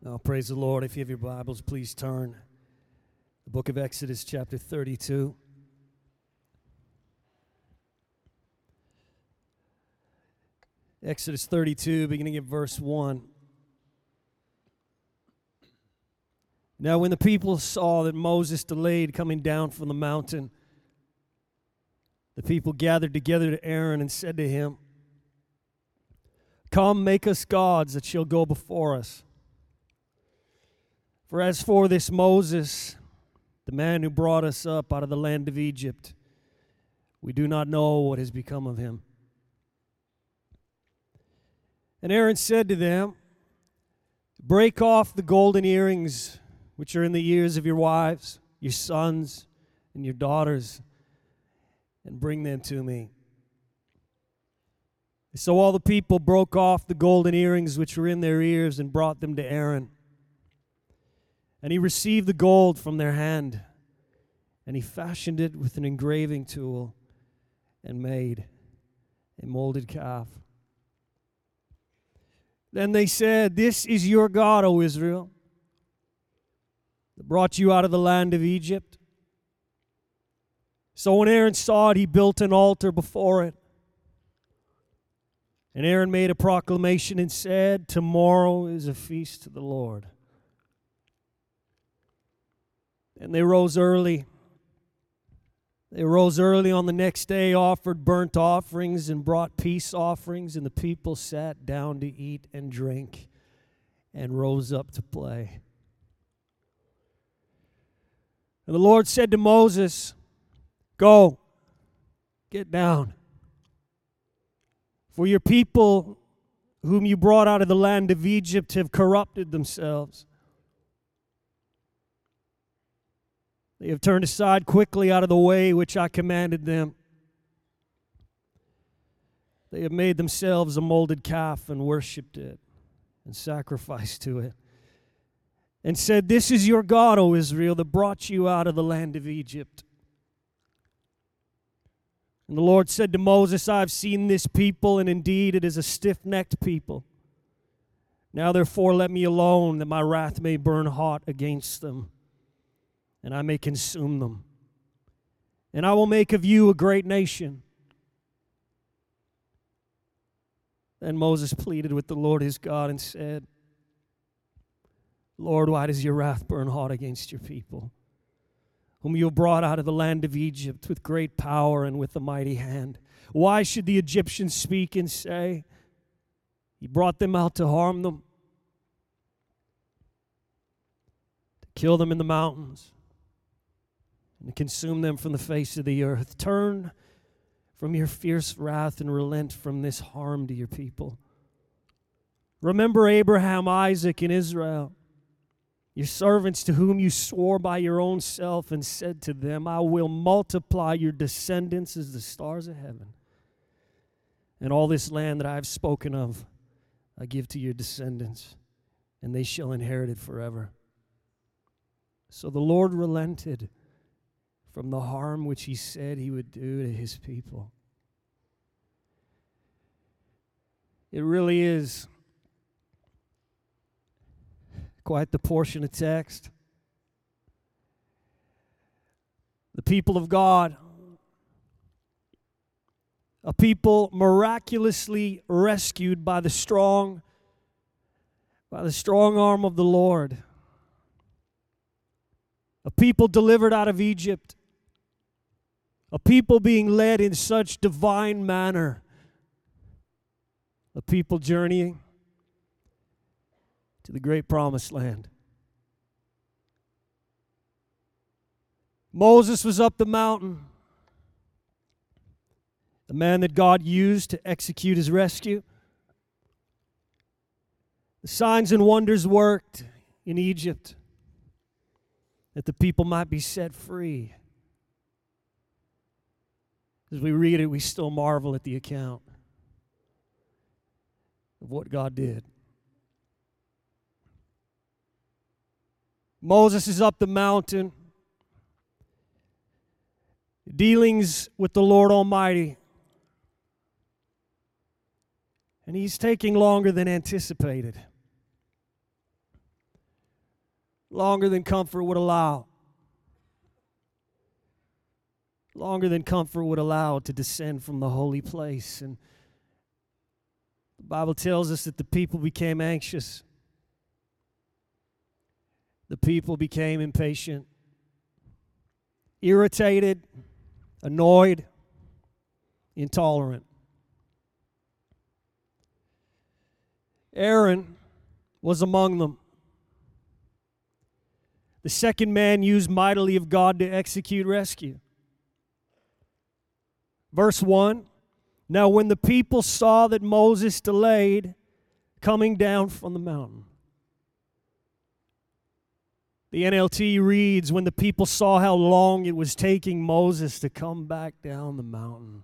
Oh, praise the Lord. If you have your Bibles, please turn. The book of Exodus, chapter 32. Exodus 32, beginning at verse 1. Now, when the people saw that Moses delayed coming down from the mountain, the people gathered together to Aaron and said to him, "Come, make us gods that shall go before us. For as for this Moses, the man who brought us up out of the land of Egypt, we do not know what has become of him." And Aaron said to them, "Break off the golden earrings which are in the ears of your wives, your sons, and your daughters, and bring them to me." So all the people broke off the golden earrings which were in their ears and brought them to Aaron. And he received the gold from their hand, and he fashioned it with an engraving tool and made a molded calf. Then they said, "This is your God, O Israel, that brought you out of the land of Egypt." So when Aaron saw it, he built an altar before it. And Aaron made a proclamation and said, "Tomorrow is a feast to the Lord." And they rose early. They rose early on the next day, offered burnt offerings and brought peace offerings, and the people sat down to eat and drink and rose up to play. And the Lord said to Moses, "Go, get down. For your people whom you brought out of the land of Egypt have corrupted themselves. They have turned aside quickly out of the way which I commanded them. They have made themselves a molded calf and worshipped it and sacrificed to it and said, 'This is your God, O Israel, that brought you out of the land of Egypt.' And the Lord said to Moses, 'I have seen this people, and indeed it is a stiff-necked people. Now therefore let me alone, that my wrath may burn hot against them, and I may consume them. And I will make of you a great nation.' Then Moses pleaded with the Lord his God and said, 'Lord, why does your wrath burn hot against your people, whom you have brought out of the land of Egypt with great power and with a mighty hand? Why should the Egyptians speak and say, He brought them out to harm them, to kill them in the mountains, and to consume them from the face of the earth? Turn from your fierce wrath and relent from this harm to your people. Remember Abraham, Isaac, and Israel, your servants, to whom you swore by your own self and said to them, I will multiply your descendants as the stars of heaven. And all this land that I have spoken of, I give to your descendants, and they shall inherit it forever.' So the Lord relented from the harm which he said he would do to his people." It really is quite the portion of text. The people of God, a people miraculously rescued by the strong arm of the Lord. A people delivered out of Egypt. A people being led in such divine manner. A people journeying to the great promised land. Moses was up the mountain, the man that God used to execute his rescue. The signs and wonders worked in Egypt that the people might be set free. As we read it, we still marvel at the account of what God did. Moses is up the mountain, dealings with the Lord Almighty. And he's taking longer than anticipated. longer than comfort would allow. Longer than comfort would allow to descend from the holy place. And the Bible tells us that the people became anxious. The people became impatient, irritated, annoyed, intolerant. Aaron was among them. The second man used mightily of God to execute rescue. Verse 1, now when the people saw that Moses delayed coming down from the mountain. The NLT reads, when the people saw how long it was taking Moses to come back down the mountain.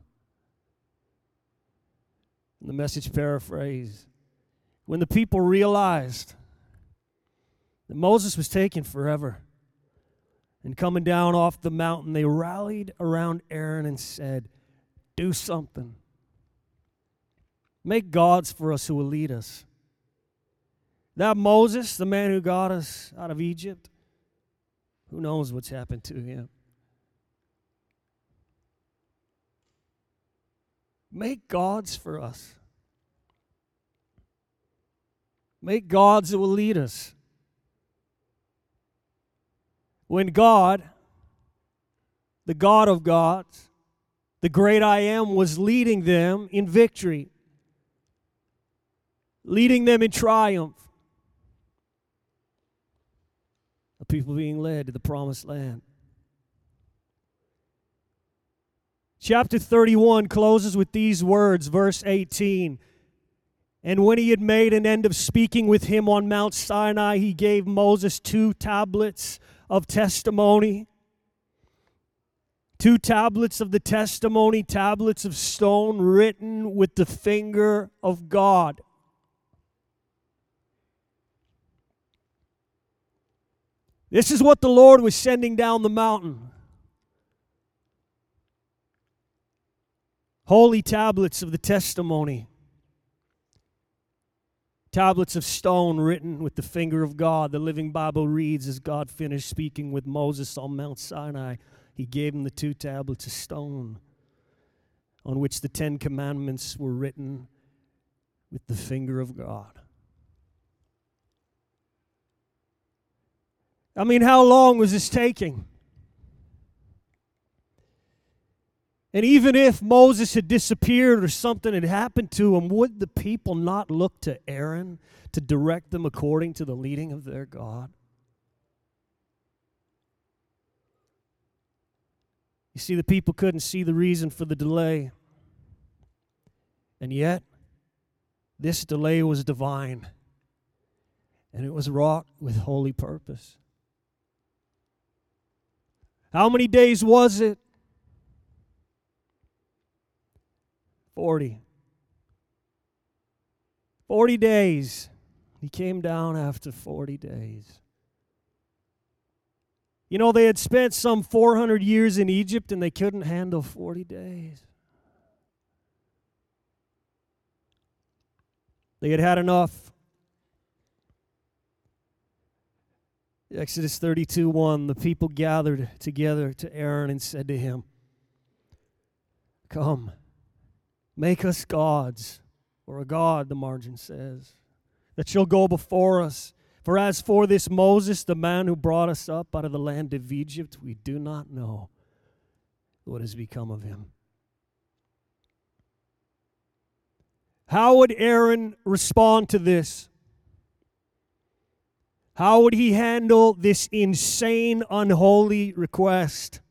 And the Message paraphrase, when the people realized that Moses was taking forever and coming down off the mountain, they rallied around Aaron and said, do something. Make gods for us who will lead us. That Moses, the man who got us out of Egypt, who knows what's happened to him? Make gods for us. Make gods that will lead us. When God, the God of gods, the great I Am, was leading them in victory, leading them in triumph, the people being led to the promised land. Chapter 31 closes with these words, verse 18. And when he had made an end of speaking with him on Mount Sinai, he gave Moses 2 tablets of testimony. 2 tablets of the testimony, tablets of stone written with the finger of God. This is what the Lord was sending down the mountain. Holy tablets of the testimony. Tablets of stone written with the finger of God. The Living Bible reads, as God finished speaking with Moses on Mount Sinai, he gave him the 2 tablets of stone on which the 10 commandments were written with the finger of God. I mean, how long was this taking? And even if Moses had disappeared or something had happened to him, would the people not look to Aaron to direct them according to the leading of their God? You see, the people couldn't see the reason for the delay. And yet, this delay was divine. And it was wrought with holy purpose. How many days was it? 40. 40 days. He came down after 40 days. You know, they had spent some 400 years in Egypt and they couldn't handle 40 days. They had had enough. Exodus 32:1, the people gathered together to Aaron and said to him, come, make us gods, or a god, the margin says, that shall go before us. For as for this Moses, the man who brought us up out of the land of Egypt, we do not know what has become of him. How would Aaron respond to this? How would he handle this insane, unholy request?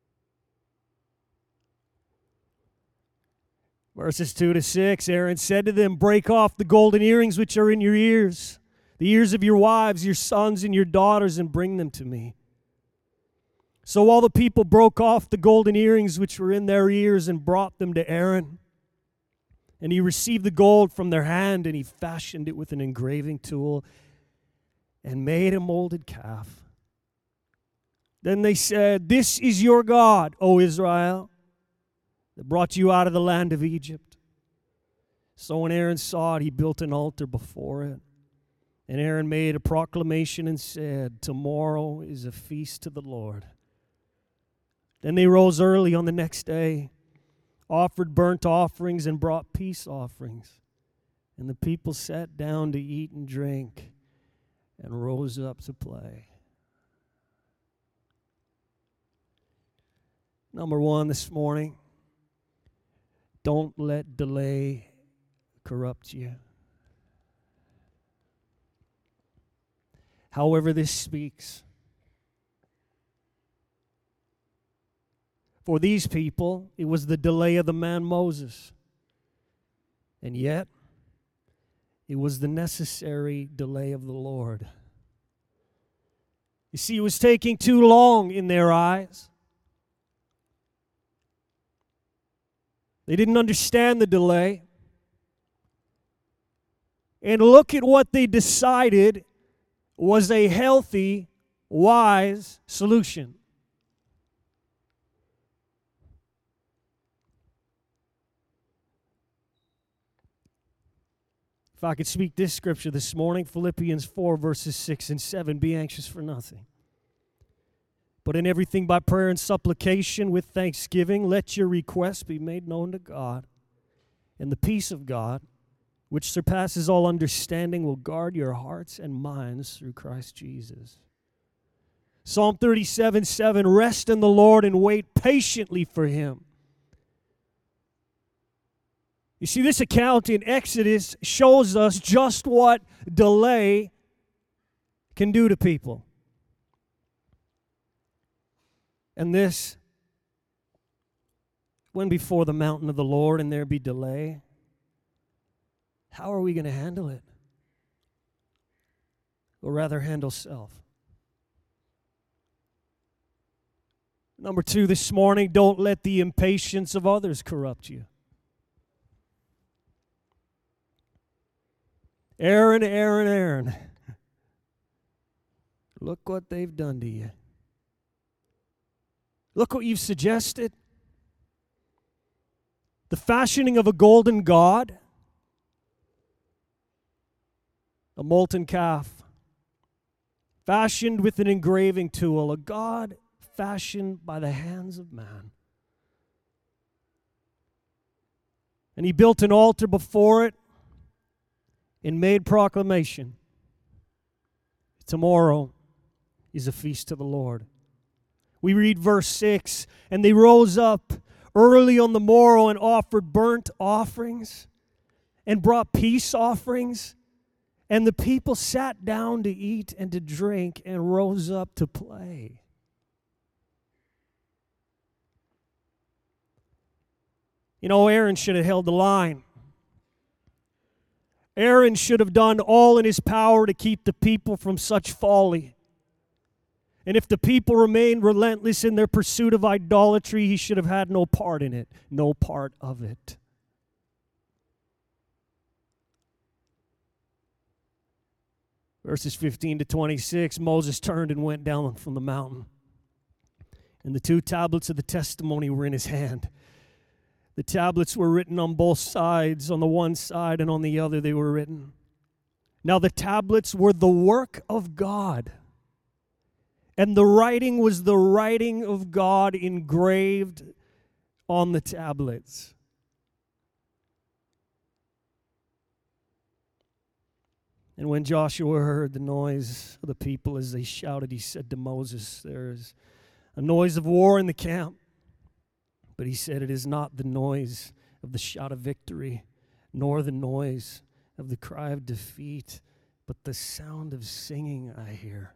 Verses 2-6, Aaron said to them, break off the golden earrings which are in your ears, the ears of your wives, your sons, and your daughters, and bring them to me. So all the people broke off the golden earrings which were in their ears and brought them to Aaron. And he received the gold from their hand, and he fashioned it with an engraving tool and made a molded calf. Then they said, this is your God, O Israel, that brought you out of the land of Egypt. So when Aaron saw it, he built an altar before it. And Aaron made a proclamation and said, "Tomorrow is a feast to the Lord." Then they rose early on the next day, offered burnt offerings, and brought peace offerings. And the people sat down to eat and drink and rose up to play. Number one this morning, don't let delay corrupt you. However this speaks. For these people, it was the delay of the man Moses. And yet, it was the necessary delay of the Lord. You see, it was taking too long in their eyes. They didn't understand the delay. And look at what they decided was a healthy, wise solution. If I could speak this scripture this morning, Philippians 4, verses 6 and 7, be anxious for nothing. But in everything by prayer and supplication with thanksgiving, let your requests be made known to God. And the peace of God, which surpasses all understanding, will guard your hearts and minds through Christ Jesus. Psalm 37:7, rest in the Lord and wait patiently for Him. You see, this account in Exodus shows us just what delay can do to people. And this, when before the mountain of the Lord and there be delay, how are we going to handle it? Or rather, handle self. Number two this morning, don't let the impatience of others corrupt you. Aaron. Look what they've done to you. Look what you've suggested. The fashioning of a golden god, a molten calf, fashioned with an engraving tool, a god fashioned by the hands of man. And he built an altar before it and made proclamation. Tomorrow is a feast to the Lord. We read verse 6, and they rose up early on the morrow and offered burnt offerings and brought peace offerings. And the people sat down to eat and to drink and rose up to play. You know, Aaron should have held the line. Aaron should have done all in his power to keep the people from such folly. And if the people remained relentless in their pursuit of idolatry, he should have had no part in it, no part of it. Verses 15 to 26, Moses turned and went down from the mountain. And the 2 tablets of the testimony were in his hand. The tablets were written on both sides, on the one side and on the other they were written. Now the tablets were the work of God, and the writing was the writing of God engraved on the tablets. And when Joshua heard the noise of the people as they shouted, he said to Moses, there is a noise of war in the camp. But he said, it is not the noise of the shout of victory, nor the noise of the cry of defeat, but the sound of singing I hear.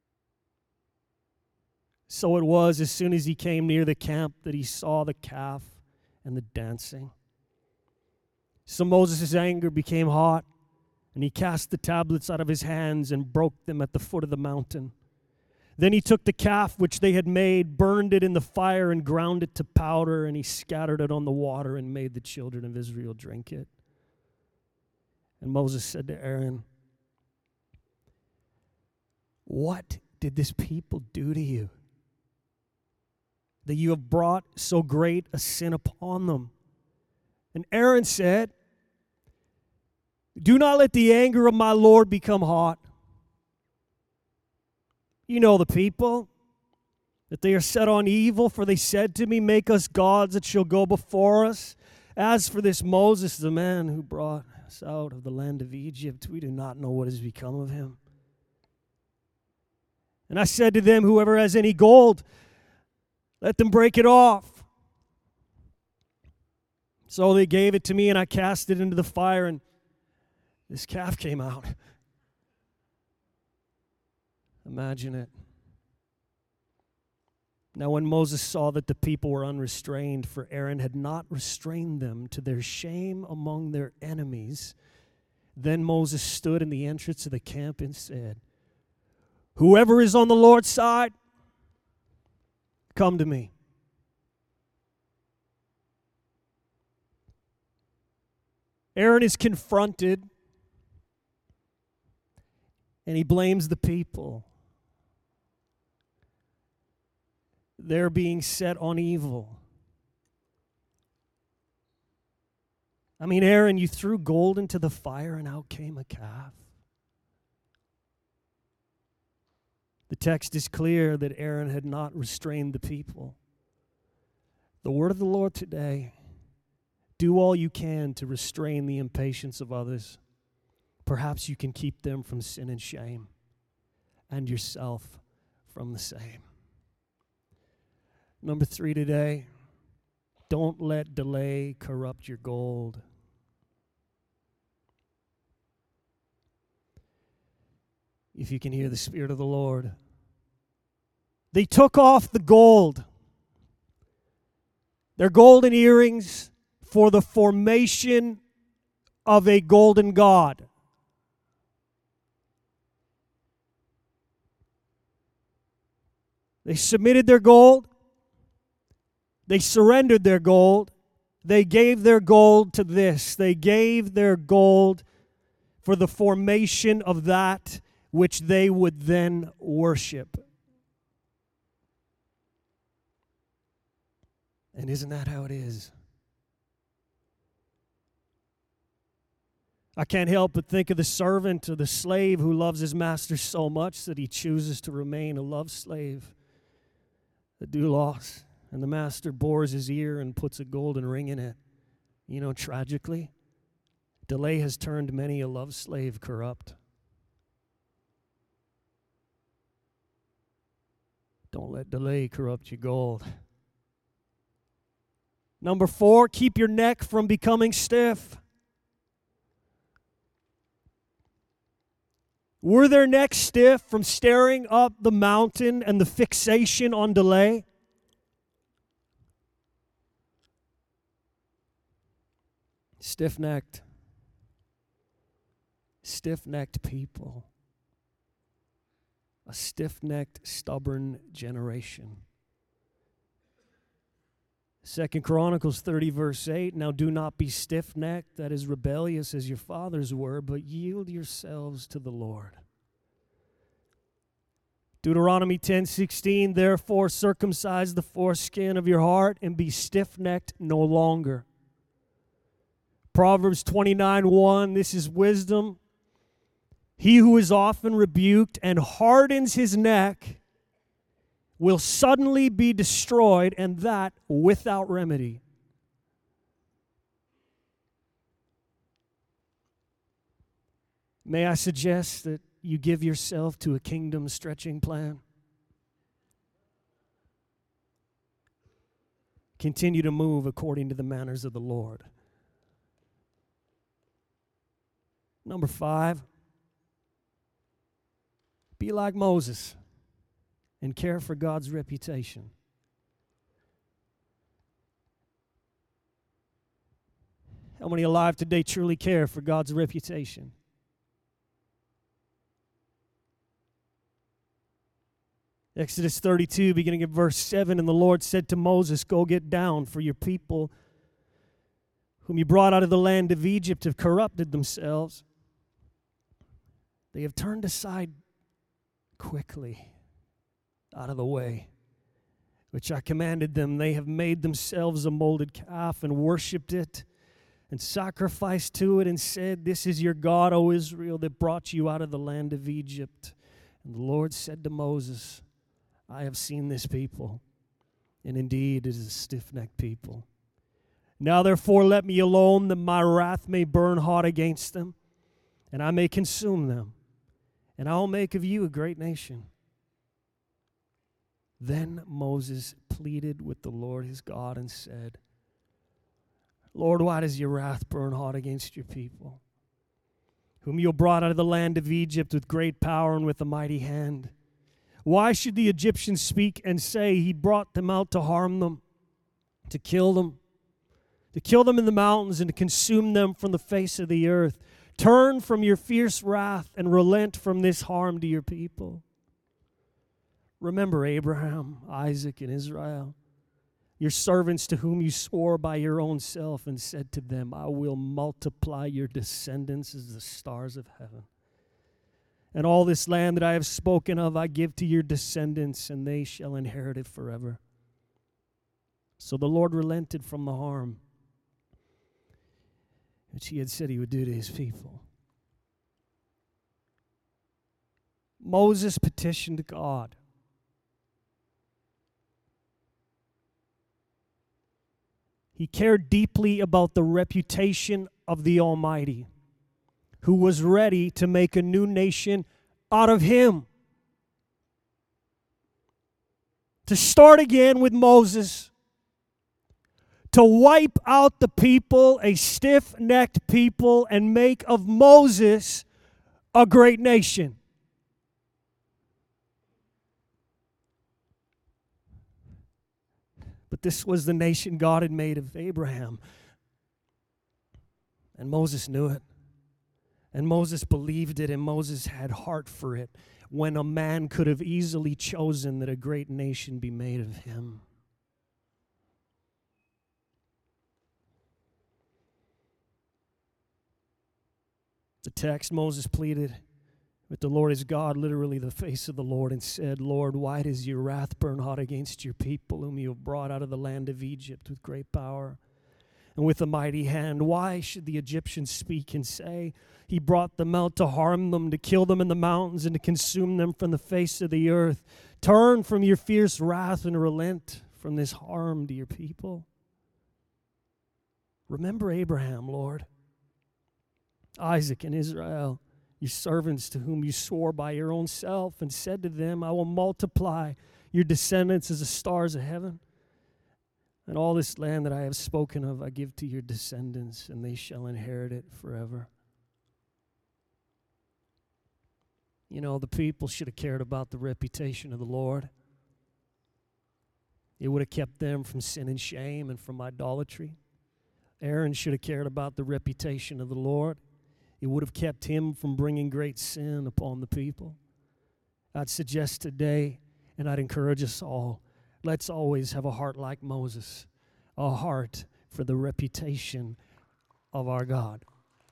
So it was as soon as he came near the camp that he saw the calf and the dancing. So Moses' anger became hot, and he cast the tablets out of his hands and broke them at the foot of the mountain. Then he took the calf which they had made, burned it in the fire, and ground it to powder, and he scattered it on the water and made the children of Israel drink it. And Moses said to Aaron, what did this people do to you, that you have brought so great a sin upon them? And Aaron said, do not let the anger of my Lord become hot. You know the people, that they are set on evil, for they said to me, make us gods that shall go before us. As for this Moses, the man who brought us out of the land of Egypt, we do not know what has become of him. And I said to them, whoever has any gold, let them break it off. So they gave it to me, and I cast it into the fire, and this calf came out. Imagine it. Now when Moses saw that the people were unrestrained, for Aaron had not restrained them, to their shame among their enemies, then Moses stood in the entrance of the camp and said, whoever is on the Lord's side, come to me. Aaron is confronted, and he blames the people. They're being set on evil. I mean, Aaron, you threw gold into the fire and out came a calf. The text is clear that Aaron had not restrained the people. The word of the Lord today, do all you can to restrain the impatience of others. Perhaps you can keep them from sin and shame, and yourself from the same. Number 3 today, don't let delay corrupt your gold. If you can hear the Spirit of the Lord. They took off the gold, their golden earrings, for the formation of a golden god. They submitted their gold. They surrendered their gold. They gave their gold to this. They gave their gold for the formation of that which they would then worship. And isn't that how it is? I can't help but think of the servant or the slave who loves his master so much that he chooses to remain a love slave, a doulos. And the master bores his ear and puts a golden ring in it. You know, tragically, delay has turned many a love slave corrupt. Don't let delay corrupt your gold. Number 4, keep your neck from becoming stiff. Were their necks stiff from staring up the mountain and the fixation on delay? Stiff-necked people. A stiff-necked, stubborn generation. 2 Chronicles 30, verse 8, now do not be stiff-necked, that is rebellious as your fathers were, but yield yourselves to the Lord. Deuteronomy 10:16, therefore circumcise the foreskin of your heart and be stiff-necked no longer. Proverbs 29:1, this is wisdom. He who is often rebuked and hardens his neck will suddenly be destroyed, and that without remedy. May I suggest that you give yourself to a kingdom stretching plan? Continue to move according to the manners of the Lord. Number 5, be like Moses and care for God's reputation. How many alive today truly care for God's reputation? Exodus 32, beginning at verse 7, and the Lord said to Moses, go get down, for your people whom you brought out of the land of Egypt have corrupted themselves. They have turned aside quickly out of the way, which I commanded them. They have made themselves a molded calf and worshipped it and sacrificed to it and said, this is your God, O Israel, that brought you out of the land of Egypt. And the Lord said to Moses, I have seen this people, and indeed it is a stiff-necked people. Now therefore let me alone, that my wrath may burn hot against them, and I may consume them, and I will make of you a great nation. Then Moses pleaded with the Lord his God and said, Lord, why does your wrath burn hot against your people, whom you brought out of the land of Egypt with great power and with a mighty hand? Why should the Egyptians speak and say, he brought them out to harm them, to kill them in the mountains and to consume them from the face of the earth? Turn from your fierce wrath and relent from this harm to your people. Remember Abraham, Isaac, and Israel, your servants to whom you swore by your own self and said to them, I will multiply your descendants as the stars of heaven. And all this land that I have spoken of I give to your descendants, and they shall inherit it forever. So the Lord relented from the harm which he had said he would do to his people. Moses petitioned God. He cared deeply about the reputation of the Almighty, who was ready to make a new nation out of him. To start again with Moses, to wipe out the people, a stiff-necked people, and make of Moses a great nation. But this was the nation God had made of Abraham. And Moses knew it. And Moses believed it, and Moses had heart for it, when a man could have easily chosen that a great nation be made of him. The text, Moses pleaded with the Lord his God, literally the face of the Lord, and said, Lord, why does your wrath burn hot against your people, whom you have brought out of the land of Egypt with great power and with a mighty hand? Why should the Egyptians speak and say, he brought them out to harm them, to kill them in the mountains, and to consume them from the face of the earth? Turn from your fierce wrath and relent from this harm to your people. Remember Abraham, Lord, Isaac, and Israel, your servants to whom you swore by your own self and said to them, I will multiply your descendants as the stars of heaven. And all this land that I have spoken of I give to your descendants, and they shall inherit it forever. You know, the people should have cared about the reputation of the Lord. It would have kept them from sin and shame and from idolatry. Aaron should have cared about the reputation of the Lord. It would have kept him from bringing great sin upon the people. I'd suggest today, and I'd encourage us all, let's always have a heart like Moses, a heart for the reputation of our God.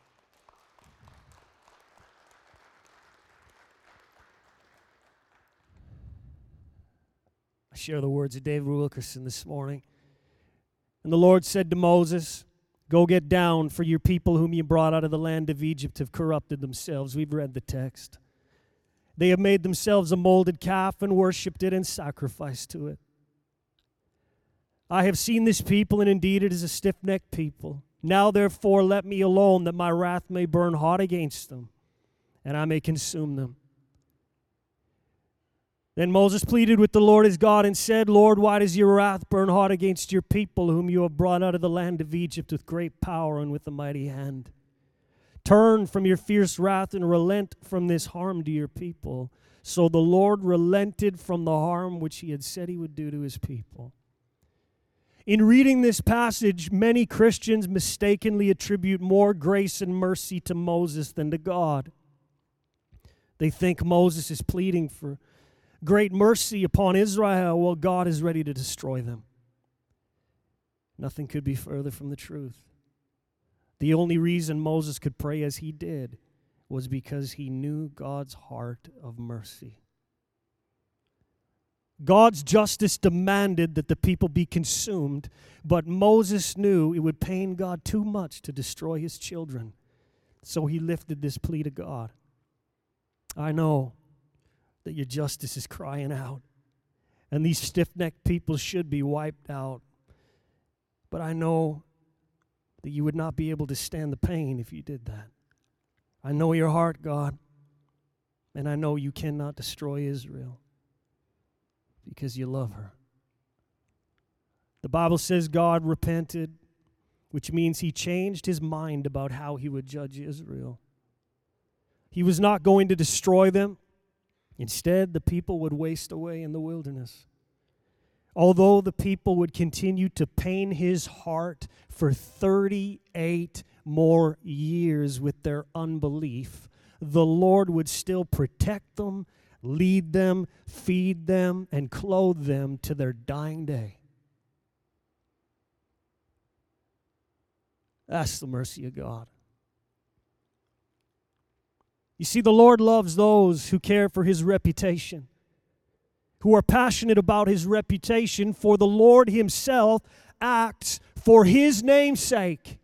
I share the words of David Wilkerson this morning. And the Lord said to Moses, go get down, for your people whom you brought out of the land of Egypt have corrupted themselves. We've read the text. They have made themselves a molded calf and worshipped it and sacrificed to it. I have seen this people, and indeed it is a stiff-necked people. Now therefore let me alone, that my wrath may burn hot against them, and I may consume them. Then Moses pleaded with the Lord his God and said, Lord, why does your wrath burn hot against your people, whom you have brought out of the land of Egypt with great power and with a mighty hand? Turn from your fierce wrath and relent from this harm to your people. So the Lord relented from the harm which he had said he would do to his people. In reading this passage, many Christians mistakenly attribute more grace and mercy to Moses than to God. They think Moses is pleading for great mercy upon Israel while God is ready to destroy them. Nothing could be further from the truth. The only reason Moses could pray as he did was because he knew God's heart of mercy. God's justice demanded that the people be consumed, but Moses knew it would pain God too much to destroy his children. So he lifted this plea to God. I know that your justice is crying out. And these stiff-necked people should be wiped out. But I know that you would not be able to stand the pain if you did that. I know your heart, God, and I know you cannot destroy Israel because you love her. The Bible says God repented, which means he changed his mind about how he would judge Israel. He was not going to destroy them. Instead, the people would waste away in the wilderness. Although the people would continue to pain his heart for 38 more years with their unbelief, the Lord would still protect them, lead them, feed them, and clothe them to their dying day. That's the mercy of God. You see, the Lord loves those who care for his reputation, who are passionate about his reputation, for the Lord himself acts for his name's sake.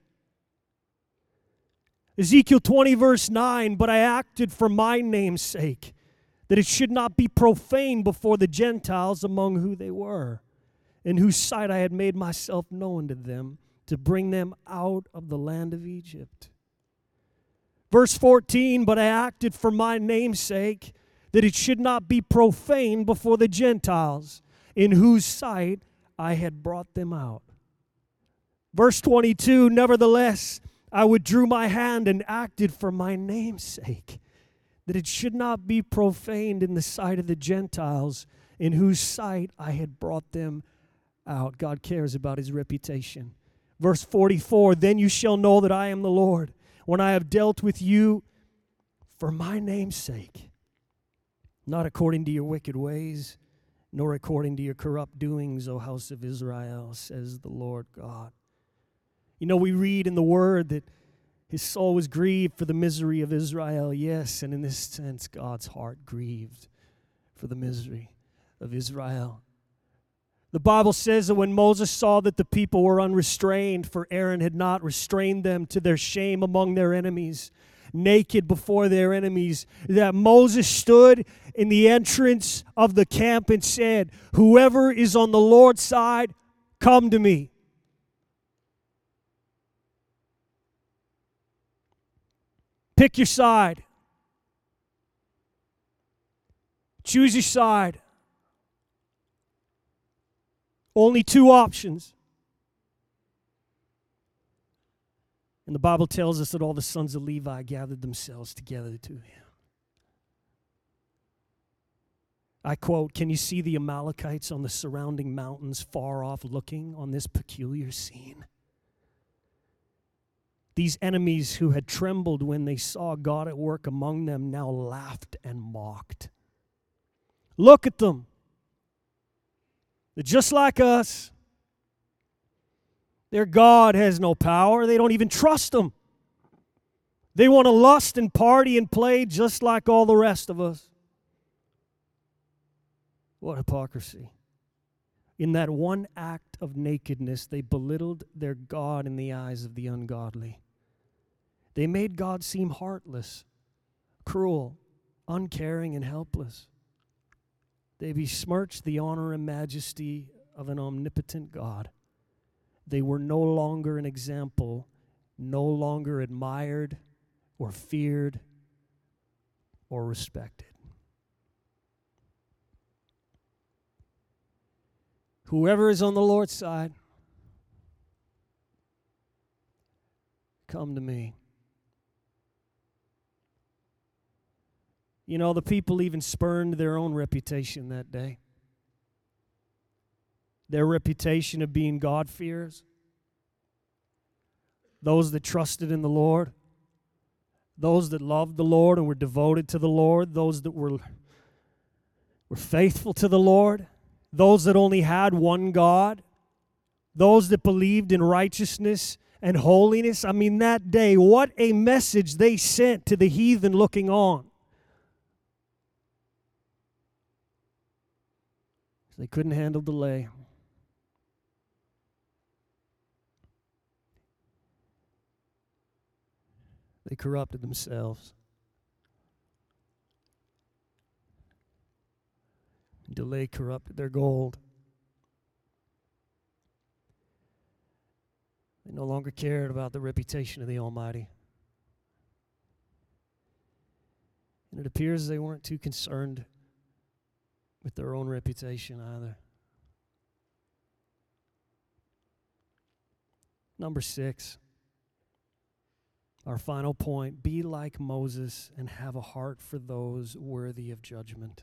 Ezekiel 20 verse 9, but I acted for my name's sake, that it should not be profaned before the Gentiles among who they were, in whose sight I had made myself known to them, to bring them out of the land of Egypt. Verse 14, but I acted for my name's sake, that it should not be profaned before the Gentiles, in whose sight I had brought them out. Verse 22, nevertheless, I withdrew my hand and acted for my name's sake, that it should not be profaned in the sight of the Gentiles, in whose sight I had brought them out. God cares about his reputation. Verse 44, then you shall know that I am the Lord, when I have dealt with you for my name's sake, not according to your wicked ways, nor according to your corrupt doings, O house of Israel, says the Lord God. You know, we read in the Word that his soul was grieved for the misery of Israel. Yes, and in this sense, God's heart grieved for the misery of Israel. The Bible says that when Moses saw that the people were unrestrained, for Aaron had not restrained them to their shame among their enemies, naked before their enemies, that Moses stood in the entrance of the camp and said, whoever is on the Lord's side, come to me. Pick your side. Choose your side. Only two options. And the Bible tells us that all the sons of Levi gathered themselves together to him. I quote, can you see the Amalekites on the surrounding mountains far off looking on this peculiar scene? These enemies who had trembled when they saw God at work among them now laughed and mocked. Look at them. They're just like us. Their God has no power. They don't even trust him. They want to lust and party and play just like all the rest of us. What hypocrisy. In that one act of nakedness, they belittled their God in the eyes of the ungodly. They made God seem heartless, cruel, uncaring, and helpless. They besmirched the honor and majesty of an omnipotent God. They were no longer an example, no longer admired or feared or respected. Whoever is on the Lord's side, come to me. You know, the people even spurned their own reputation that day. Their reputation of being God-fearers. Those that trusted in the Lord. Those that loved the Lord and were devoted to the Lord. Those that were faithful to the Lord. Those that only had one God. Those that believed in righteousness and holiness. I mean, that day, what a message they sent to the heathen looking on. They couldn't handle delay. They corrupted themselves. delay corrupted their gold. They no longer cared about the reputation of the Almighty. And it appears they weren't too concerned with their own reputation either. Number 6, our final point, be like Moses and have a heart for those worthy of judgment.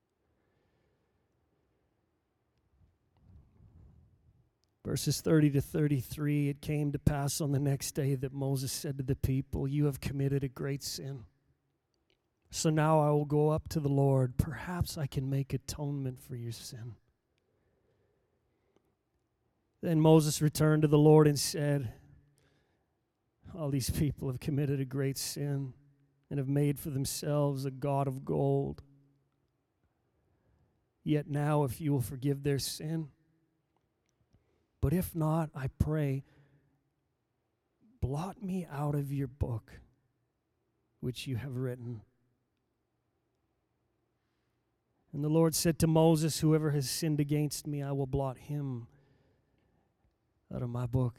Verses 30 to 33, it came to pass on the next day that Moses said to the people, you have committed a great sin. So now I will go up to the Lord. Perhaps I can make atonement for your sin. Then Moses returned to the Lord and said, all these people have committed a great sin and have made for themselves a god of gold. Yet now if you will forgive their sin, but if not, I pray, blot me out of your book, which you have written. And the Lord said to Moses, whoever has sinned against me, I will blot him out of my book.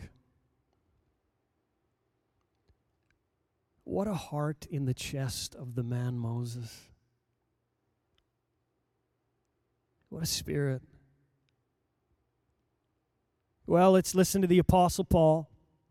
What a heart in the chest of the man Moses. What a spirit. Well, let's listen to the Apostle Paul.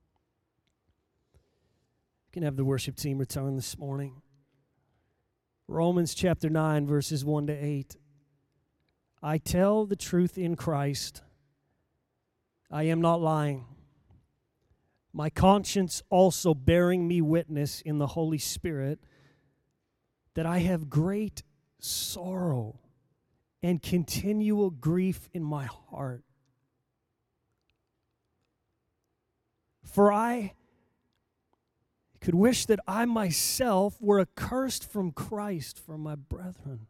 You can have the worship team return this morning. Romans chapter 9, verses 1 to 8. I tell the truth in Christ. I am not lying. My conscience also bearing me witness in the Holy Spirit that I have great sorrow and continual grief in my heart. For I could wish that I myself were accursed from Christ for my brethren,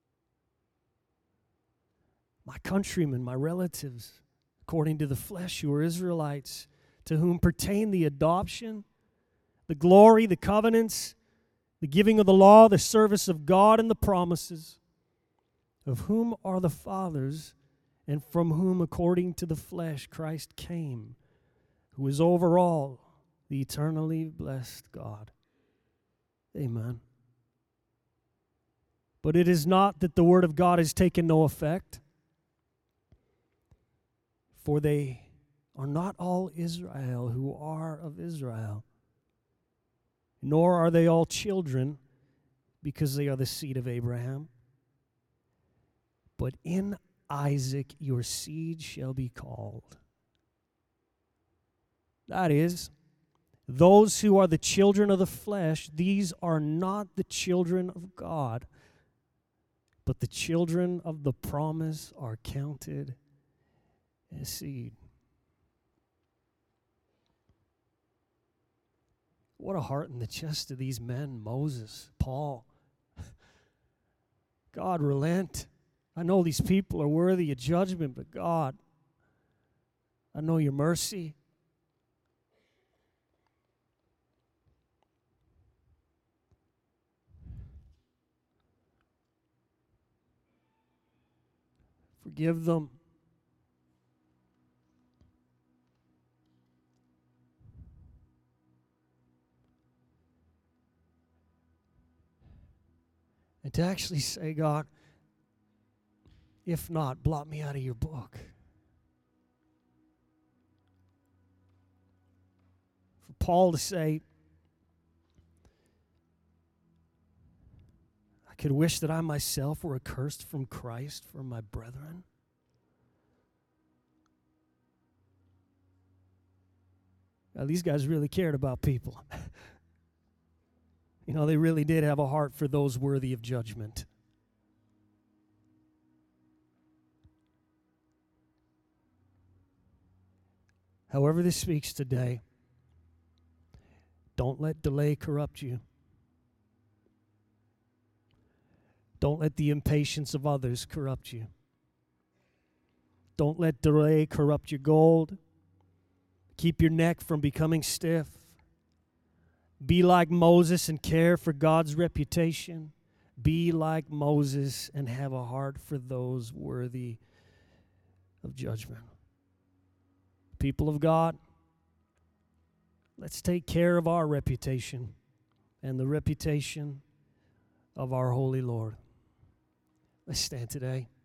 my countrymen, my relatives, according to the flesh, who are Israelites, to whom pertain the adoption, the glory, the covenants, the giving of the law, the service of God, and the promises, of whom are the fathers, and from whom, according to the flesh, Christ came, who is over all, the eternally blessed God. Amen. But it is not that the word of God has taken no effect, for they are not all Israel who are of Israel, nor are they all children, because they are the seed of Abraham. But in Isaac your seed shall be called. That is, those who are the children of the flesh, these are not the children of God, but the children of the promise are counted as seed. What a heart in the chest of these men, Moses, Paul. God, relent. I know these people are worthy of judgment, but God, I know your mercy. Forgive them. And to actually say, God, if not, blot me out of your book. For Paul to say, I could wish that I myself were accursed from Christ for my brethren. Now, these guys really cared about people. You know, they really did have a heart for those worthy of judgment. However this speaks today, don't let delay corrupt you. Don't let the impatience of others corrupt you. Don't let delay corrupt your gold. Keep your neck from becoming stiff. Be like Moses and care for God's reputation. be like Moses and have a heart for those worthy of judgment. People of God, let's take care of our reputation and the reputation of our holy Lord. Let's stand today.